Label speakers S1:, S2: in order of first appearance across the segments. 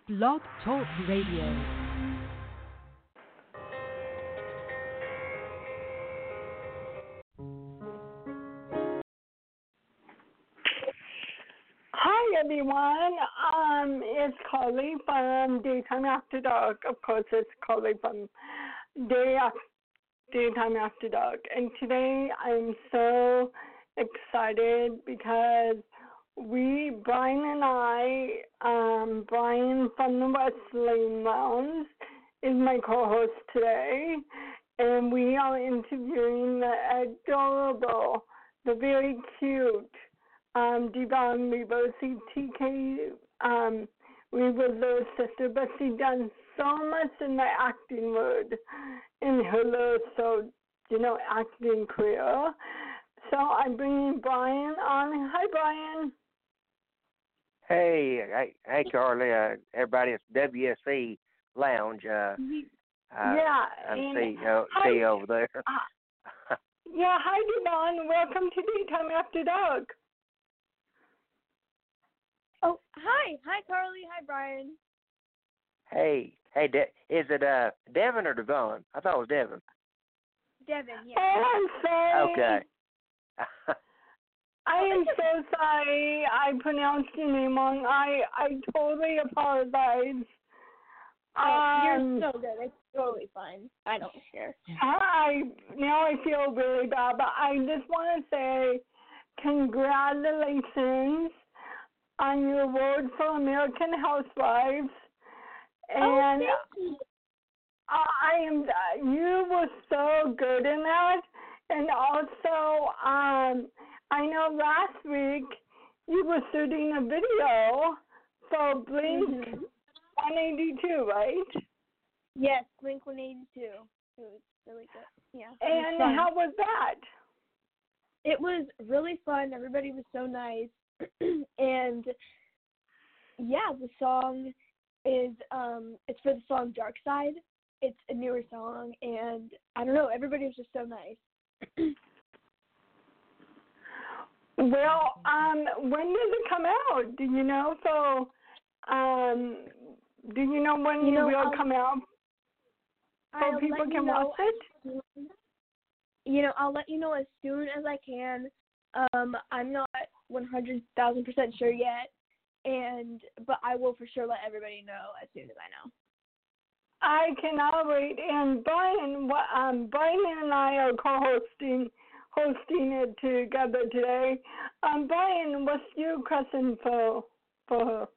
S1: Blog Talk Radio.
S2: Hi everyone, it's Carly from Daytime After Dark. Of course, it's Carly from Daytime After Dark. And today I'm so excited because Brian and I, Brian from the Wrestling Lounge is my co-host today, and we are interviewing the adorable, the very cute, Devon Reversi TK Reversi sister, but she done so much in the acting world in her little, acting career. So I'm bringing Brian on. Hi, Brian.
S3: Hey, Carly. Everybody, it's WSC Lounge.
S2: Yeah.
S3: I see you over there.
S2: Yeah, hi, Devon. Welcome to Daytime After Dark.
S4: Oh, hi. Hi, Carly. Hi, Brian.
S3: Hey, is it Devin or Devon? I thought it was Devin.
S4: Devin, yeah.
S2: Oh, I'm sorry.
S3: Okay.
S2: I am so sorry I pronounced your name wrong. I totally apologize.
S4: You're so good. It's totally fine. I don't care.
S2: Now I feel really bad, but I just want to say congratulations on your award for American Housewives. And
S4: thank you.
S2: You were so good in that. And also, I know last week you were shooting a video for Blink 182, right?
S4: Yes, Blink 182. It was really good. Yeah.
S2: And how was that?
S4: It was really fun. Everybody was so nice. And yeah, the song is it's for the song Dark Side. It's a newer song, and I don't know, everybody was just so nice.
S2: Well, when does it come out? Do you know? So, do you know when it will come out so people can watch it?
S4: I'll let you know as soon as I can. I'm not 100,000% sure yet, but I will for sure let everybody know as soon as I know.
S2: I cannot wait. And Brian and I are co-hosting it together today. Brian, what's your question for her?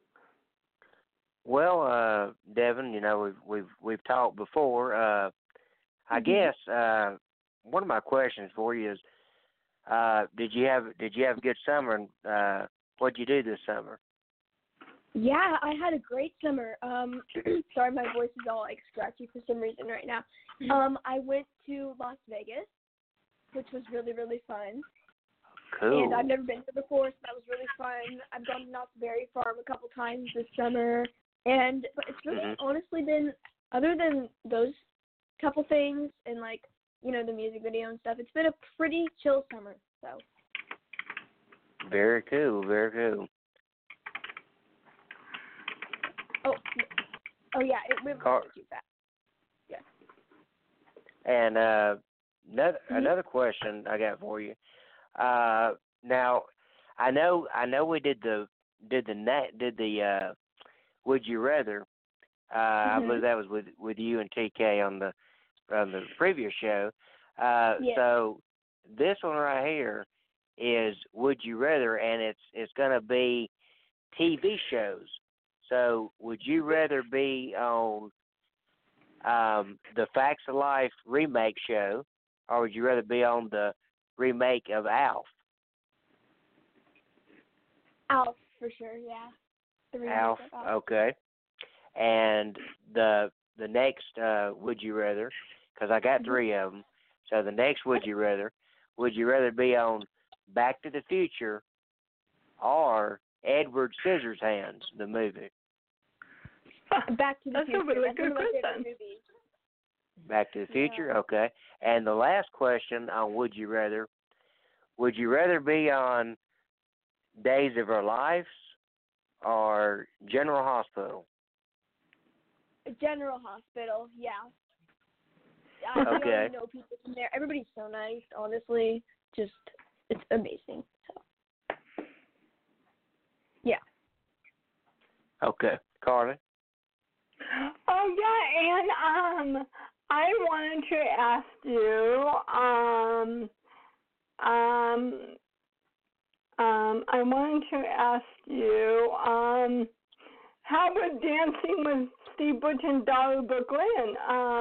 S3: Well, Devin, we've talked before. I guess one of my questions for you is, did you have a good summer? And what'd you do this summer?
S4: Yeah, I had a great summer. Sorry, my voice is all scratchy for some reason right now. I went to Las Vegas, which was really, really fun.
S3: Cool.
S4: And I've never been there before, so that was really fun. I've gone to Knott's Berry Farm a couple times this summer, but it's really honestly been, other than those couple things and the music video and stuff, it's been a pretty chill summer. So.
S3: Very cool. Very cool.
S4: Oh yeah, it went really too fast. Yeah.
S3: And another question I got for you. Now, I know we did the Would You Rather. I believe that was with you and TK on the previous show.
S4: Yes.
S3: So this one right here is Would You Rather, and it's going to be TV shows. So would you rather be on the Facts of Life remake show, or would you rather be on the remake of ALF?
S4: ALF, for sure, yeah. The remake
S3: ALF,
S4: of ALF.
S3: okay. And the next Would You Rather, because I got three of them, so the next Would You Rather be on Back to the Future or Edward Scissorhands, the movie?
S4: Back to the Future.
S2: That's a really
S4: That's
S2: good
S4: one of my favorite
S2: question.
S4: movies.
S3: Back to the Future,
S4: Yeah.
S3: okay. And the last question on Would You Rather be on Days of Our Lives or General Hospital?
S4: General Hospital, yeah. I
S3: Okay.
S4: already know people from there. Everybody's so nice, honestly. Just, it's amazing. So, yeah.
S3: Okay. Carly?
S2: Oh yeah, and I wanted to ask you, I wanted to ask you, how was Dancing with Steve Butch and Dolly Brooklyn?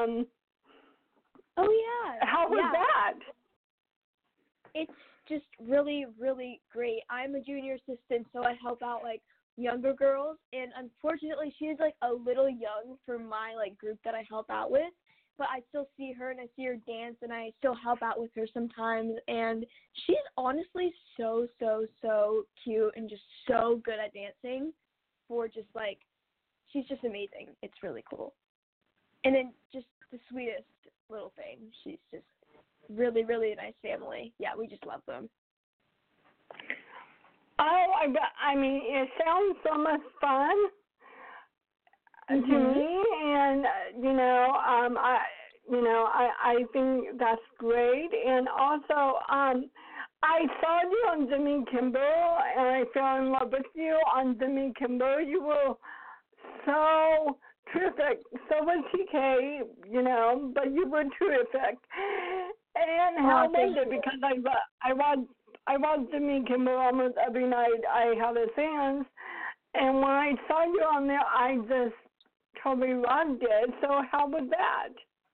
S4: Oh yeah.
S2: How was that?
S4: It's just really, really great. I'm a junior assistant, so I help out like younger girls, and unfortunately she's like a little young for my like group that I help out with, but I still see her and I see her dance and I still help out with her sometimes, and she's honestly so cute and just so good at dancing for just like, she's just amazing. It's really cool. And then just the sweetest little thing. She's just really, really nice family. Yeah, we just love them.
S2: Oh, I mean, it sounds so much fun to me, and I think that's great. And also, I saw you on Jimmy Kimmel, and I fell in love with you on Jimmy Kimmel. You were so terrific. So was TK, but you were terrific. And how was it? Because I watch Jimmy Kimmel almost every night. I have his fans, and when I saw you on there, I just totally loved it. So how was that?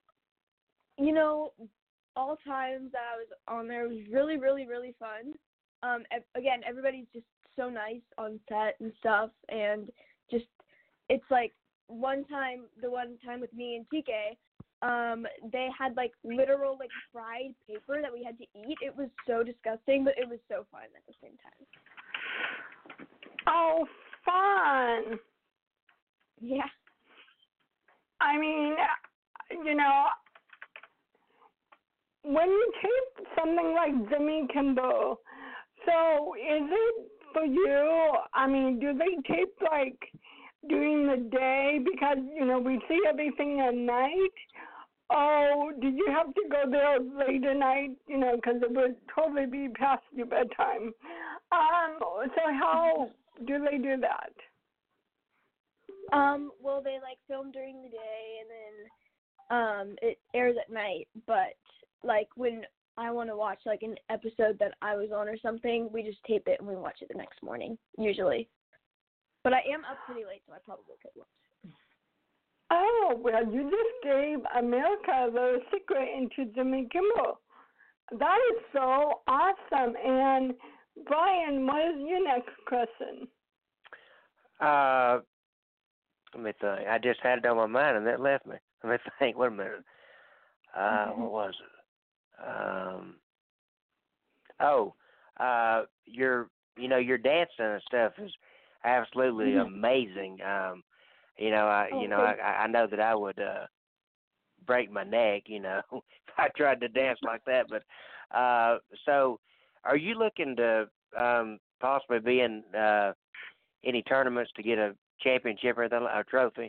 S4: All times that I was on there was really, really, really fun. Again, everybody's just so nice on set and stuff, and just, it's like the one time with me and TK, they had like literal like fried paper that we had to eat. It was so disgusting, but it was so fun at the same time.
S2: Oh, fun.
S4: Yeah.
S2: I mean, when you tape something like Jimmy Kimmel, so is it for you, I mean, do they tape like during the day because, we see everything at night? Oh, did you have to go there late at night, because it would totally be past your bedtime? So how do they do that?
S4: Well, they like film during the day and then it airs at night, but like when I want to watch like an episode that I was on or something, we just tape it and we watch it the next morning, usually. But I am up pretty late, so I probably could watch it.
S2: Oh, well, you just gave America the secret into Jimmy Kimmel. That is so awesome. And Brian, what is your next question?
S3: Let me think. I just had it on my mind and that left me. Let me think. Wait a minute. What was it? Your dancing and stuff is absolutely amazing. I know that I would break my neck, if I tried to dance like that. But so, are you looking to possibly be in any tournaments to get a championship or a trophy?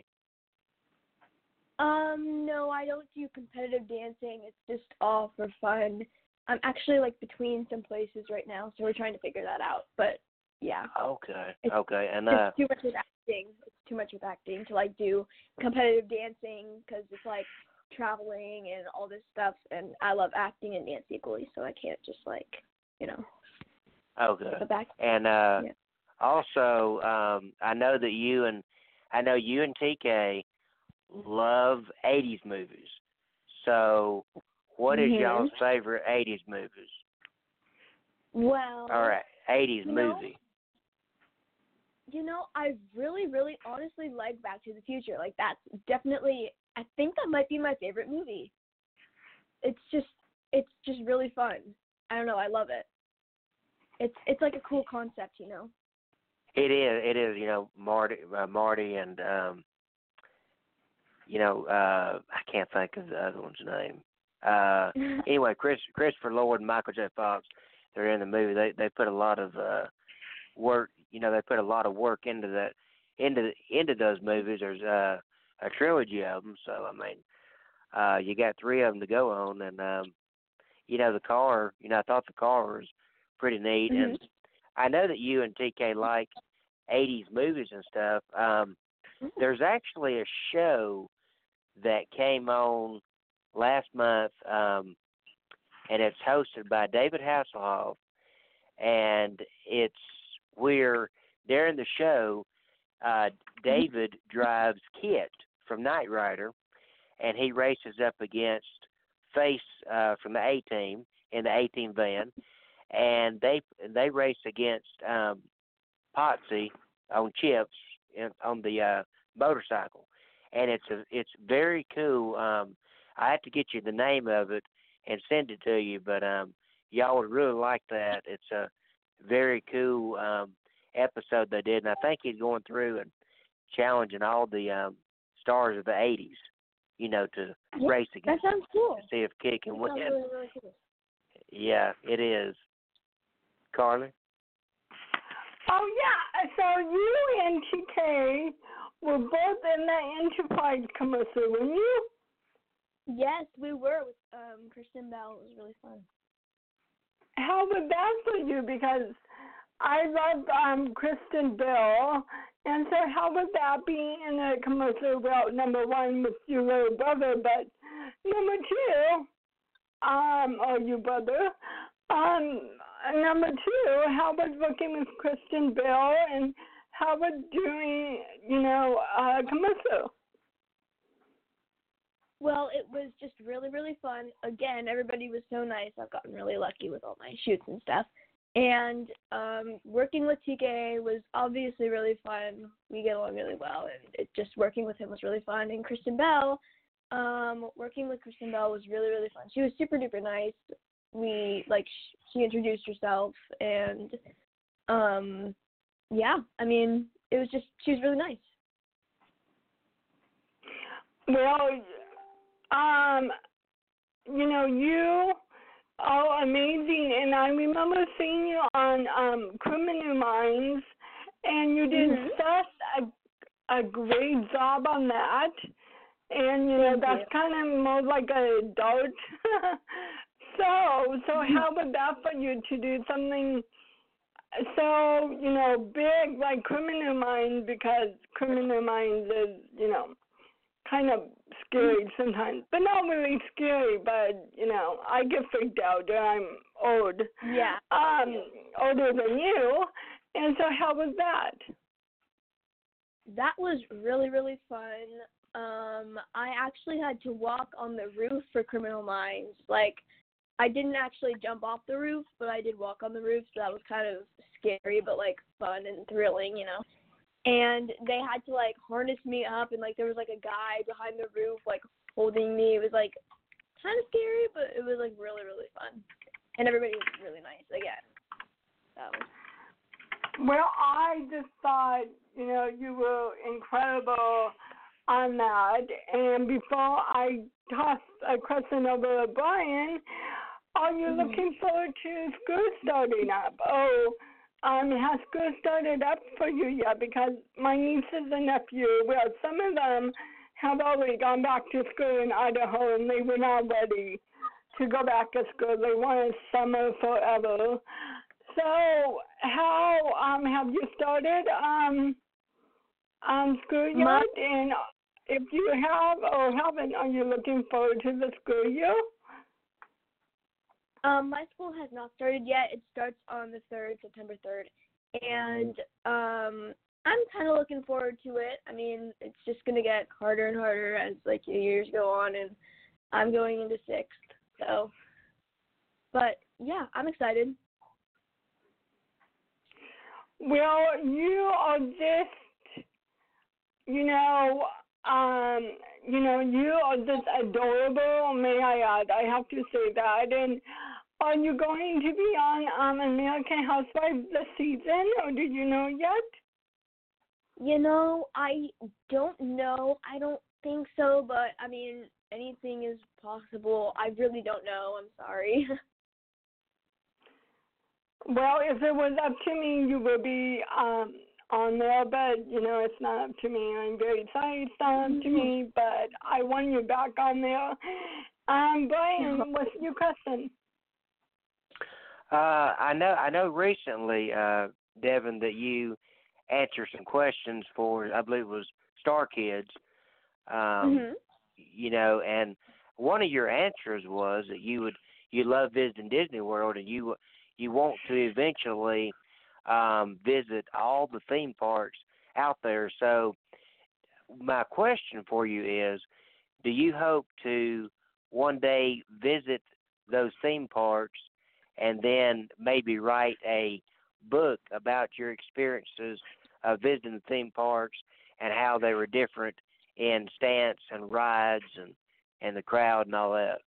S4: No, I don't do competitive dancing. It's just all for fun. I'm actually like between some places right now, so we're trying to figure that out. But yeah.
S3: Okay.
S4: It's
S3: And
S4: too much with acting. It's too much with acting to like do competitive dancing because it's like traveling and all this stuff. And I love acting and dance equally, so I can't just like,
S3: Okay.
S4: Back.
S3: And also, I know you and TK love 80s movies. So, what is y'all's favorite 80s movies?
S4: Well,
S3: all right, 80s movie.
S4: I really, really honestly like Back to the Future. Like, that's definitely, I think that might be my favorite movie. It's just really fun. I don't know, I love it. It's like a cool concept,
S3: It is, Marty and, I can't think of the other one's name. Anyway, Christopher Lloyd and Michael J. Fox, they're in the movie. They put a lot of work. They put a lot of work into those movies. There's a trilogy of them. So I mean, you got 3 of them to go on, and the car. I thought the car was pretty neat,
S4: Mm-hmm.
S3: and I know that you and TK like 80s movies and stuff. There's actually a show that came on last month, and it's hosted by David Hasselhoff, and it's where during the show, David drives Kit from Knight Rider, and he races up against Face from the A-Team in the A-Team van, and they race against Potsy on Chips on the motorcycle, and it's very cool. I have to get you the name of it and send it to you, but y'all would really like that. It's a very cool episode they did, and I think he's going through and challenging all the stars of the 80s, to race against.
S4: That sounds cool.
S3: To see if Kit can win.
S4: Really, really cool.
S3: Yeah, it is. Carly?
S2: Oh, yeah. So you and TK were both in that Enterprise commercial, weren't you?
S4: Yes, we were with Kristen Bell. It was really fun.
S2: How was that for you? Because I love Kristen Bell, and so how would that be in a commercial? Well, number one with your little brother, but number two, or your brother, number two, how was working with Kristen Bell, and how was doing, a commercial?
S4: Well, it was just really, really fun. Again, everybody was so nice. I've gotten really lucky with all my shoots and stuff. And working with TK was obviously really fun. We get along really well, and just working with him was really fun. And Kristen Bell, working with Kristen Bell was really, really fun. She was super duper nice. She introduced herself, and yeah, I mean, she was really nice.
S2: Well, you are amazing, and I remember seeing you on Criminal Minds, and you did such a great job on that. And that's kind of more like an adult. So how would that for you to do something so big like Criminal Minds, because Criminal Minds is kind of scary sometimes, but not really scary. But I get freaked out, and I'm old.
S4: Yeah.
S2: Older than you, and so how was that?
S4: That was really, really fun. I actually had to walk on the roof for Criminal Minds. I didn't actually jump off the roof, but I did walk on the roof, so that was kind of scary, but fun and thrilling, And they had to harness me up, and there was a guy behind the roof holding me. It was kind of scary, but it was really, really fun, and everybody was really nice again. So.
S2: Well, I just thought you were incredible on that, and before I toss a question over to Brian, are you looking forward to school starting up? Has school started up for you yet? Because my nieces and nephew, some of them have already gone back to school in Idaho, and they were not ready to go back to school. They wanted summer forever. So how have you started school yet? And if you have or haven't, are you looking forward to the school year?
S4: My school has not started yet. It starts on the 3rd, September 3rd. And I'm kind of looking forward to it. I mean, it's just going to get harder and harder as, the years go on, and I'm going into 6th. So, but, yeah, I'm excited.
S2: Well, you are just, you are just adorable, may I add. I have to say that. And are you going to be on American Housewives this season, or do you know yet?
S4: I don't know. I don't think so, but, I mean, anything is possible. I really don't know. I'm sorry.
S2: Well, if it was up to me, you would be on there, but it's not up to me. I'm very sorry it's not up to me, but I want you back on there. Brian, what's your question?
S3: I know recently, Devin, that you answered some questions for, I believe it was Star Kids. And one of your answers was that you love visiting Disney World, and you want to eventually visit all the theme parks out there. So my question for you is, do you hope to one day visit those theme parks and then maybe write a book about your experiences of visiting the theme parks and how they were different in stance and rides and the crowd and all that?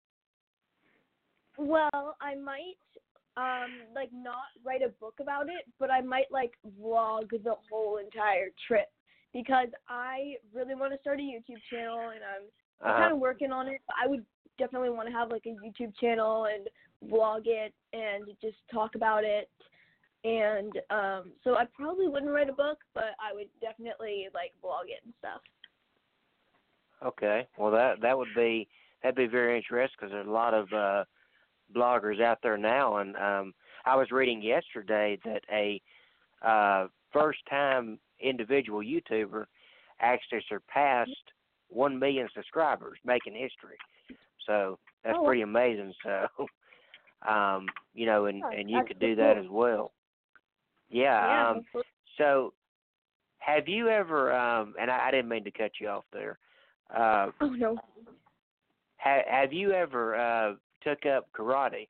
S4: Well, I might not write a book about it, but I might vlog the whole entire trip, because I really want to start a YouTube channel, and I'm kind of working on it. I would definitely want to have a YouTube channel and vlog it and just talk about it. And so I probably wouldn't write a book, but I would definitely vlog it and stuff.
S3: Okay, well that'd be very interesting, because there's a lot of bloggers out there now, and I was reading yesterday that a first-time individual YouTuber actually surpassed 1 million subscribers, making history. So that's pretty amazing. So, and you could do that as well. Yeah. So, have you ever? And I didn't mean to cut you off there.
S4: Oh no.
S3: Have you ever took up karate?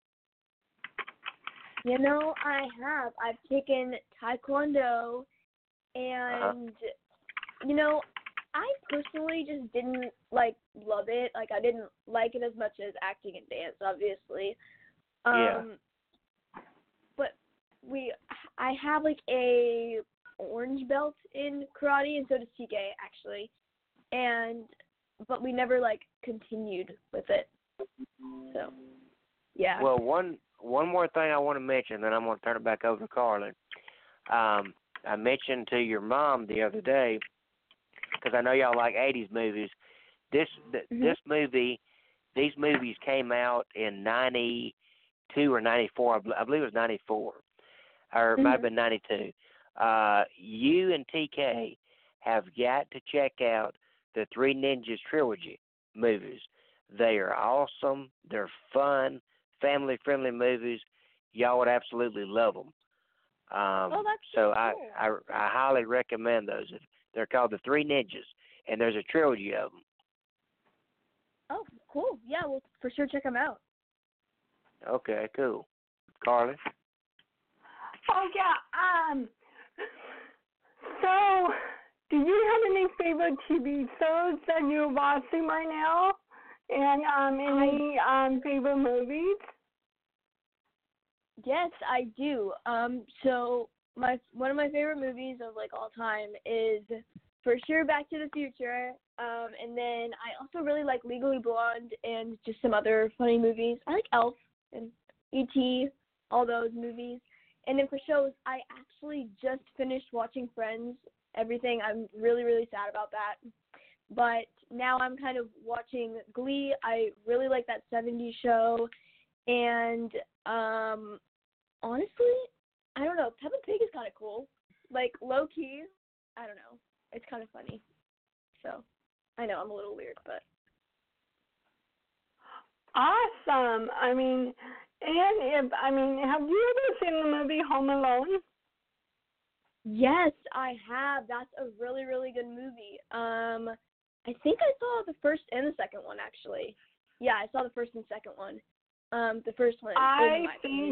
S4: I have. I've taken Taekwondo, and I personally just didn't love it. I didn't like it as much as acting and dance, obviously. But I have a orange belt in karate, and so does TK actually. But we never continued with it. So, yeah.
S3: Well, one more thing I want to mention, then I'm going to turn it back over to Carly. I mentioned to your mom the other day, because I know y'all like 80s movies. This movie, these movies came out in 92 or 94. I believe it was 94, or it might have been 92. You and TK have got to check out the Three Ninjas trilogy movies. They are awesome. They're fun, family-friendly movies. Y'all would absolutely love them.
S4: That's
S3: so
S4: cool.
S3: I highly recommend those. They're called the Three Ninjas, and there's a trilogy of them.
S4: Oh, cool. Yeah, we'll for sure check them out.
S3: Okay, cool. Carly?
S2: Oh, yeah. So, do you have any favorite TV shows that you're watching right now? And any favorite movies?
S4: Yes, I do. So one of my favorite movies of all time is for sure Back to the Future. And then I also really like Legally Blonde and just some other funny movies. I like Elf and E.T., all those movies. And then for shows, I actually just finished watching Friends, everything. I'm really, really sad about that. But now I'm kind of watching Glee. I really like that 70s show. And honestly, I don't know. Peppa Pig is kind of cool. Low-key, I don't know. It's kind of funny. So, I know I'm a little weird, but.
S2: Awesome. Have you ever seen the movie Home Alone?
S4: Yes, I have. That's a really, really good movie. I think I saw the first and the second one, actually. Yeah, I saw the first and second one. The first one.
S2: I think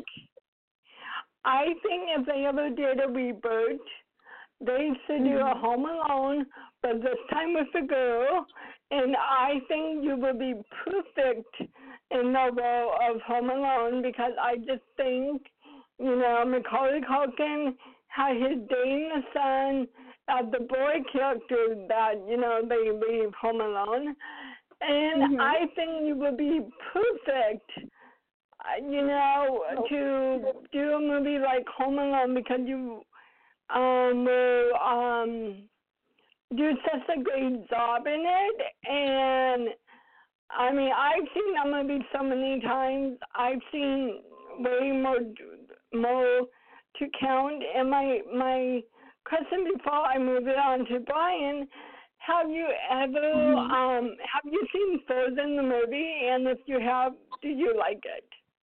S2: if they ever did a reboot, they should do a Home Alone, but this time with a girl. And I think you will be perfect in the role of Home Alone, because I just think, Macaulay Culkin, how he's dating the son of the boy character that, they leave Home Alone. And I think you would be perfect, to do a movie like Home Alone, because will do such a great job in it. And I mean, I've seen that movie so many times. I've seen way more to count. And my question before I move it on to Brian, have you ever have you seen Frozen the movie? And if you have, do you like it?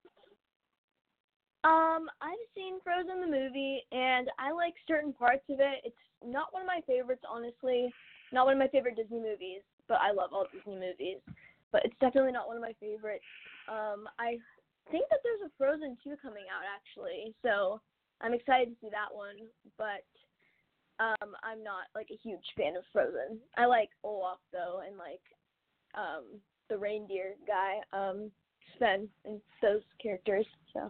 S4: I've seen Frozen the movie, and I like certain parts of it. It's not one of my favorites, honestly. Not one of my favorite Disney movies, but I love all Disney movies. But it's definitely not one of my favorites. I think that there's a Frozen 2 coming out, actually, so I'm excited to see that one. But I'm not, like, a huge fan of Frozen. I like Olaf, though, and, like, the reindeer guy, Sven, and those characters, so.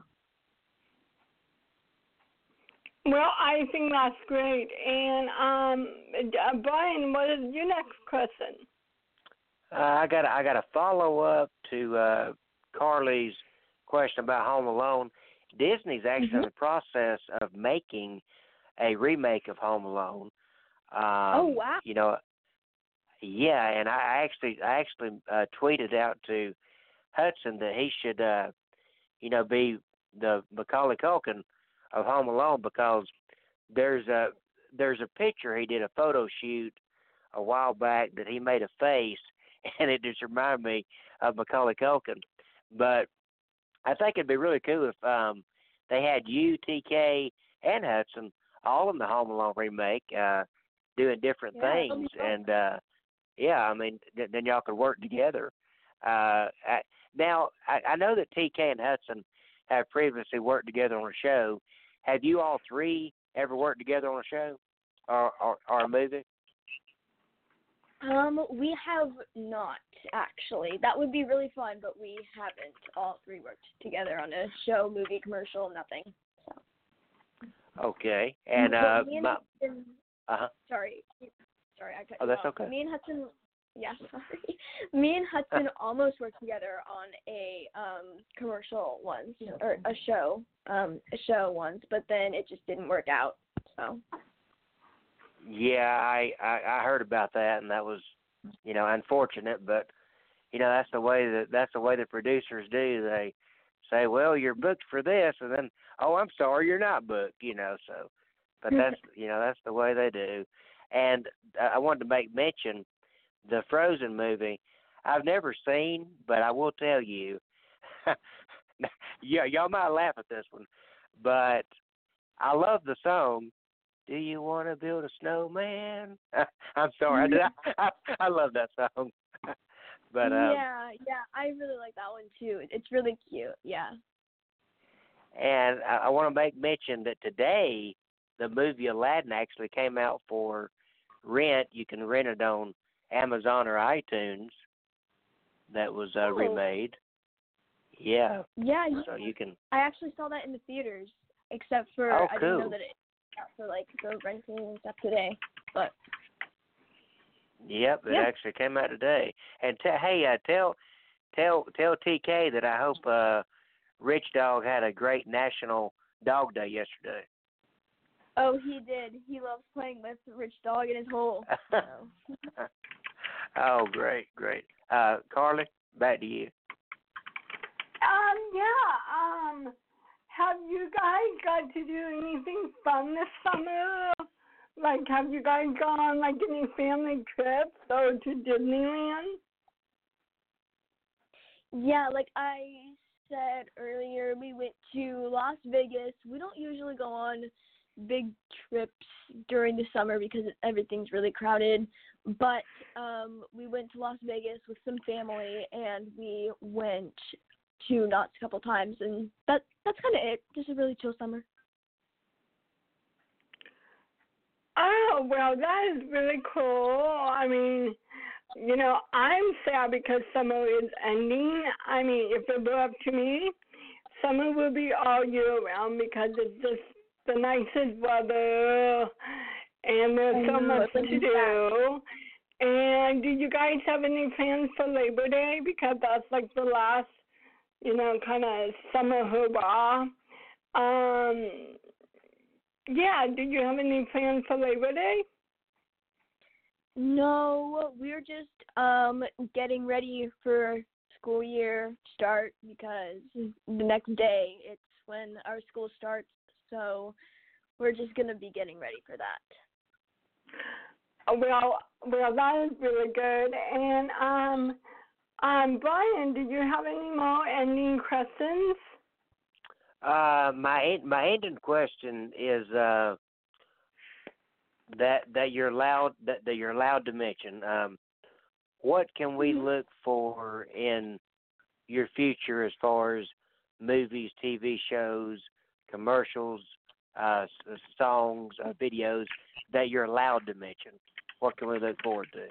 S2: Well, I think that's great. And Brian, what is your next question?
S3: I got a follow up to Carly's question about Home Alone. Disney's actually in the process of making a remake of Home Alone.
S4: Oh wow!
S3: You know, yeah, and I actually tweeted out to Hudson that he should be the Macaulay Culkin of Home Alone, because there's a picture he did a photo shoot a while back that he made a face, and it just reminded me of Macaulay Culkin. But I think it'd be really cool if they had you, TK, and Hudson all in the Home Alone remake, doing different things, and I mean, then y'all could work together. Now I know that TK and Hudson have previously worked together on a show. Have you all three ever worked together on a show or a movie?
S4: We have not, actually. That would be really fun, but we haven't all three worked together on a show, movie, commercial, nothing. So.
S3: Okay. And
S4: Hudson,
S3: uh-huh.
S4: Sorry, I cut
S3: you
S4: off.
S3: That's okay.
S4: Me and Hudson, Me and Hudson almost worked together on a commercial once, or a show once, but then it just didn't work out. So.
S3: Yeah, I heard about that, and that was, unfortunate. But that's the way the producers do. They say, "Well, you're booked for this," and then, "Oh, I'm sorry, you're not booked." So, but that's that's the way they do. And I wanted to make mention the Frozen movie. I've never seen, but I will tell you. Yeah, y'all might laugh at this one, but I love the song. Do you want to build a snowman? I'm sorry, I love that song. But
S4: yeah, I really like that one too. It's really cute. Yeah.
S3: And I want to make mention that today the movie Aladdin actually came out for rent. You can rent it on Amazon or iTunes. That was remade. Yeah.
S4: Yeah.
S3: So you can.
S4: I actually saw that in the theaters, except for
S3: I
S4: didn't know that it out for like the renting and stuff today. But.
S3: Yep, it actually came out today. And tell TK that I hope Rich Dog had a great National Dog Day yesterday.
S4: Oh, he did. He loves playing with Rich Dog in his hole. So.
S3: Oh, great. Carly, back to you.
S2: Have you guys got to do anything fun this summer? Like, have you guys gone on, like, any family trips or to Disneyland?
S4: Yeah, like I said earlier, we went to Las Vegas. We don't usually go on big trips during the summer because everything's really crowded. But we went to Las Vegas with some family, and we went to Knott's a couple times, and that's kind of it. Just a really chill summer.
S2: Oh, well, that is really cool. I mean, I'm sad because summer is ending. I mean, if it were up to me, summer will be all year round because it's just the nicest weather, and there's so much to do. And do you guys have any plans for Labor Day? Because that's like the last, kind of summer hurrah. Yeah, do you have any plans for Labor Day?
S4: No, we're just getting ready for school year start because the next day it's when our school starts. So we're just gonna be getting ready for that.
S2: Well, that is really good. And Brian, do you have any more ending questions?
S3: My ending question is that you're allowed to mention. What can we look for in your future as far as movies, TV shows, commercials, songs, videos that you're allowed to mention? What can we look forward to?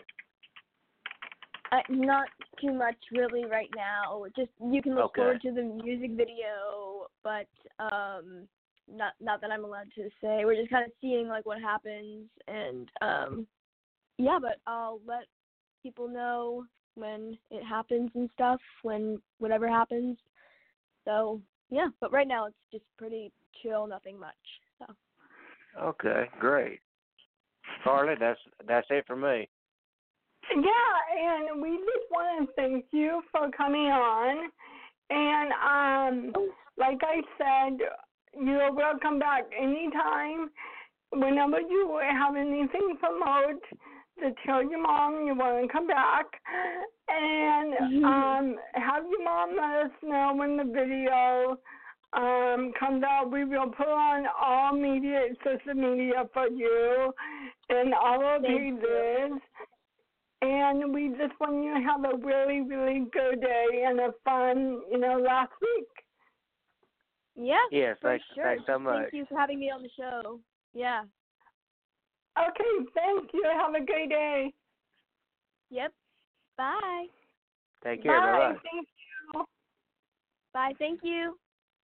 S4: Not too much really right now. Just you can look forward to the music video, but not that I'm allowed to say. We're just kind of seeing like what happens, and yeah. But I'll let people know when it happens and stuff, when whatever happens. So yeah. But right now it's just pretty chill, nothing much. So.
S3: Okay, great. Carly, that's it for me.
S2: Yeah, and we just want to thank you for coming on. And like I said, you're welcome back anytime. Whenever you have anything to promote, to tell your mom you want to come back. And have your mom let us know when the video comes out. We will put on all social media for you and all our pages. And we just want you to have a really, really good day and a fun, last week.
S4: Yeah.
S3: Yes,
S4: for
S3: thanks,
S4: sure.
S3: Thanks so much.
S4: Thank you for having me on the show. Yeah.
S2: Okay, thank you. Have a great day.
S4: Yep. Bye.
S3: Take care.
S2: Bye.
S3: Bye-bye.
S2: Thank you.
S4: Bye. Thank you.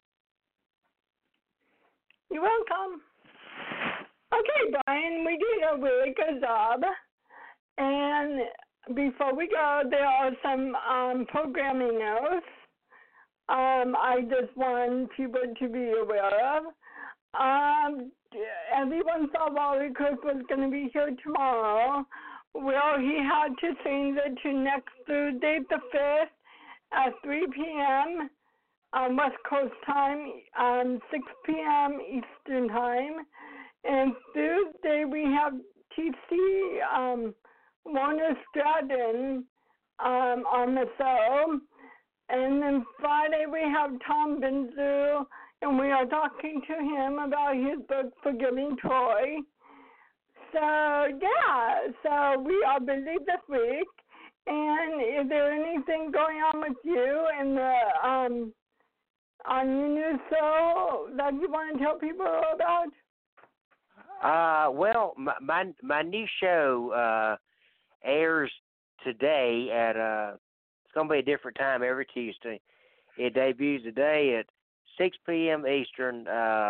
S2: You're welcome. Okay, Brian, we did a really good job. And before we go, there are some programming notes I just want people to be aware of. Everyone thought Wally Cook was going to be here tomorrow. Well, he had to change it to next Thursday, the 5th, at 3 p.m. West Coast time, 6 p.m. Eastern time. And Thursday we have TC Warner Stratton on the show. And then Friday we have Tom Benzu, and we are talking to him about his book, Forgiving Troy. So, yeah, so we are busy this week. And is there anything going on with you in the on your new show that you want to tell people about?
S3: Well, my new show airs today at it's gonna be a different time every Tuesday. It debuts today at 6 p.m. Eastern,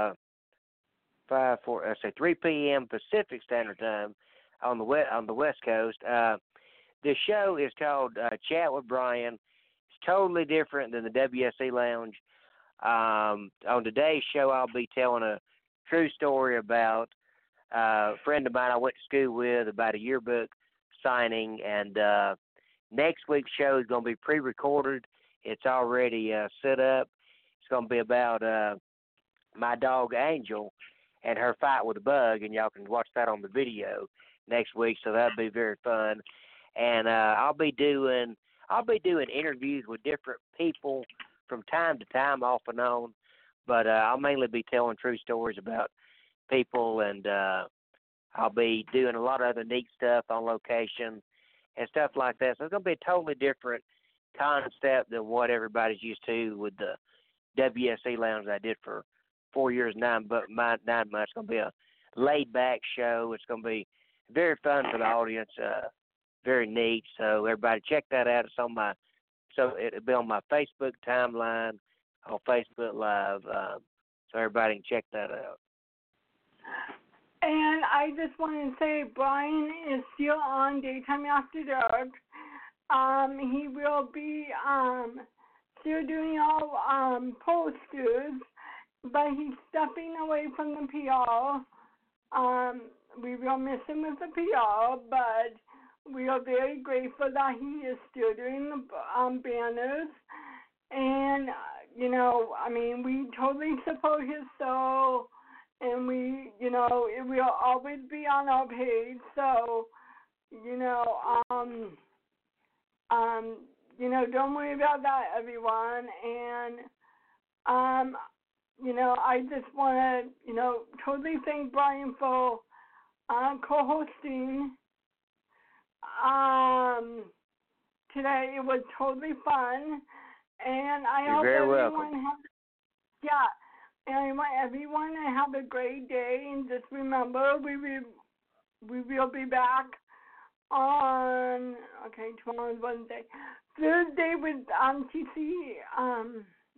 S3: 3 p.m. Pacific Standard Time on the West Coast. The show is called Chat with Brian. It's totally different than the WSC Lounge. On today's show, I'll be telling a true story about a friend of mine I went to school with, about a yearbook signing, and next week's show is going to be pre-recorded. It's already set up. It's going to be about my dog Angel and her fight with a bug, and y'all can watch that on the video next week. So that'll be very fun. And I'll be doing interviews with different people from time to time, off and on. But I'll mainly be telling true stories about people, and I'll be doing a lot of other neat stuff on location and stuff like that. So it's going to be a totally different concept than what everybody's used to with the WSC Lounge I did for 4 years, 9 months. It's going to be a laid-back show. It's going to be very fun for the audience, very neat. So everybody check that out. So it'll be on my Facebook timeline, on Facebook Live, so everybody can check that out.
S2: And I just want to say Brian is still on Daytime After Dark. He will be still doing all posters, but he's stepping away from the PR. We will miss him with the PR, but we are very grateful that he is still doing the banners. And, I mean, we totally support his soul, and it will always be on our page. So, don't worry about that, everyone. And, I just want to, totally thank Brian for co-hosting today. It was totally fun, and I
S3: You're
S2: hope
S3: very
S2: everyone
S3: welcome.
S2: and I want everyone to have a great day. And just remember, we will be back on tomorrow's Wednesday, Thursday with TC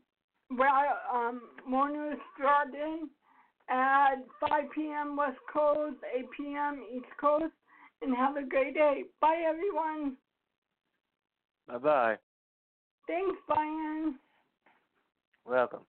S2: Mona Stratton at 5 p.m. West Coast, 8 p.m. East Coast, and have a great day. Bye, everyone.
S3: Bye-bye.
S2: Thanks, Brian.
S3: Welcome.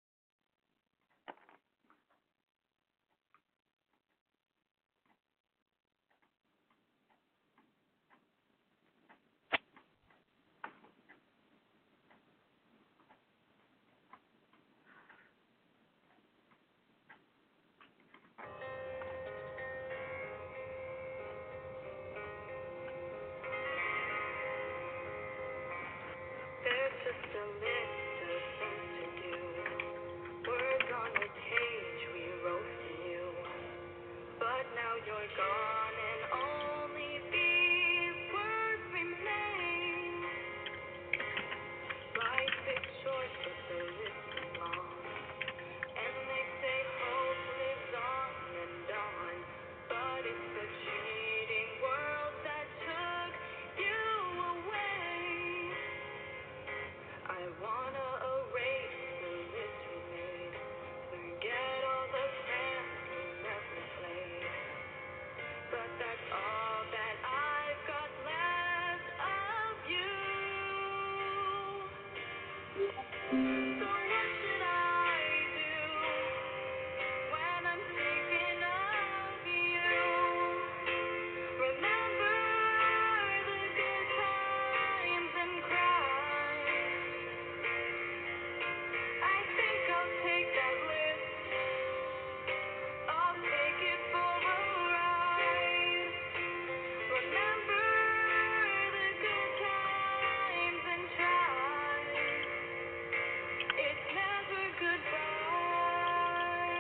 S5: There's just a list of things to do. Words on a page we wrote for you. But now you're gone and only these words remain. Life is short but the list is long. And they say hope lives on and on. But it's the cheating world that took you away. I wanna erase the list we made. Forget all the plans we never played. But that's all that I've got left of you. So what should I do when I'm thinking of you? Remember the good times and cry. I think I'll take that list. I'll take it for a ride. Remember the good times and try. It's never goodbye.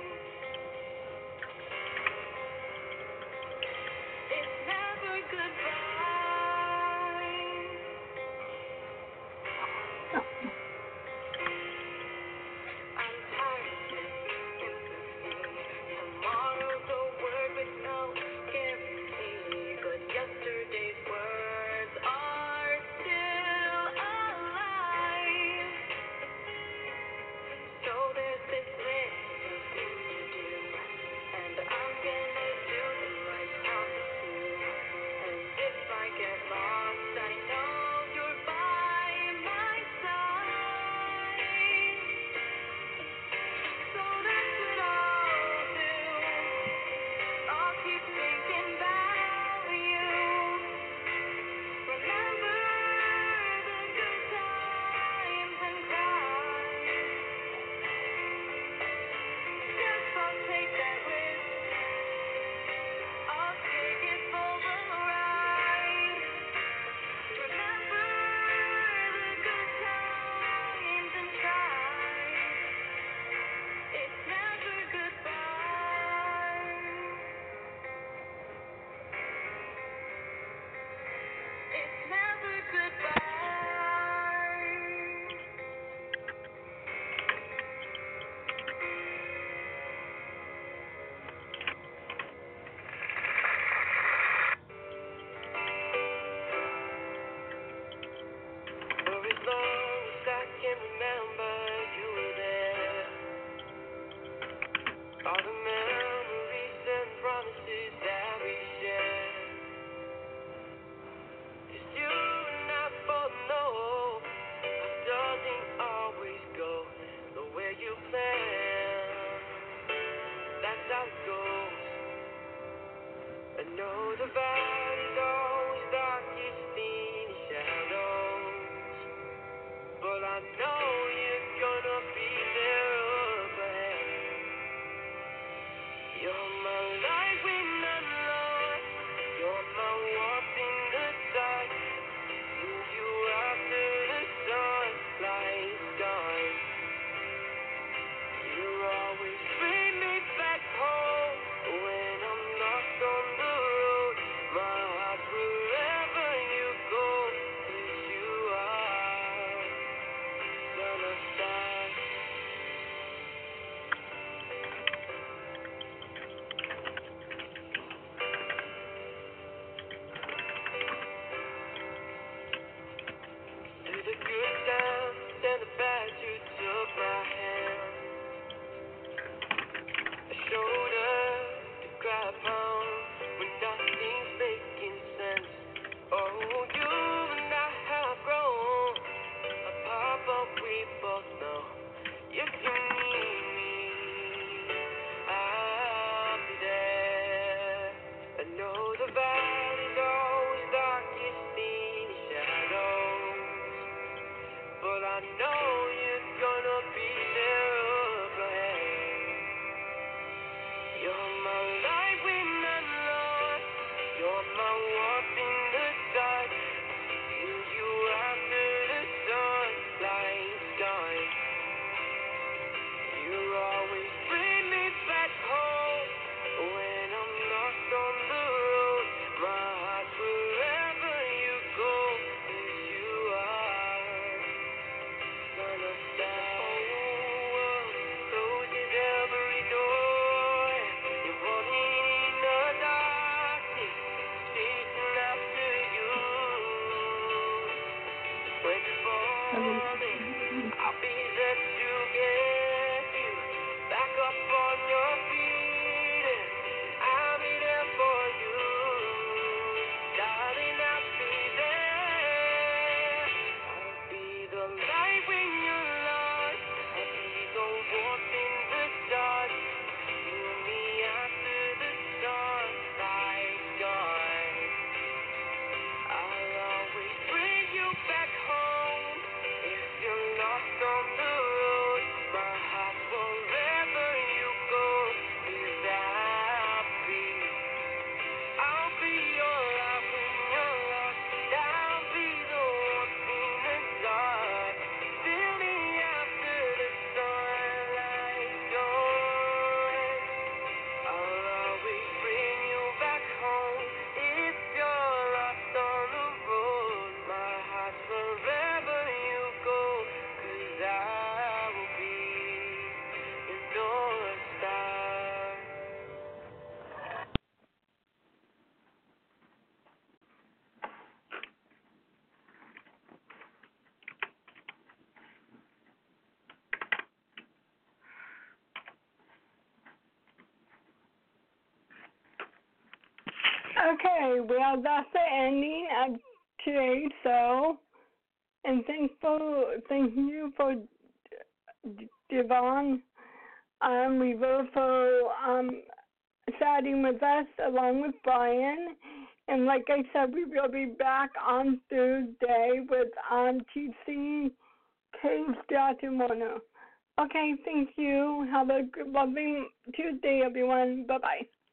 S5: It's never goodbye. I'm tired of this empathy. Tomorrow's a word with no guarantee. But yesterday's words are still alive. So there's this list of things to do. And I'm gonna do them, I promise you. And if I get lost, I know you're by my side. I'll be there to get you back up on your feet, and I'll be there for you, darling. I'll be there. I'll be the light when you're lost. I'll be the warmth in the dark. You and me after the starlight's gone. I'll always bring you back home. If you're lost on the road, my heart wherever you go, 'cause I'll be your light when you're lost. I'll be the warmth in the dark. Fill me after the starlight's gone. I'll always bring you back home. If you're lost on the road, my heart's wherever you go, 'cause I will be your North Star.
S2: Okay, well, that's the ending of today's show. And thank you for Devon Weaver for chatting with us along with Brian. And like I said, we will be back on Thursday with TC Caves Datumona. Okay, thank you. Have a good, lovely Tuesday, everyone. Bye-bye.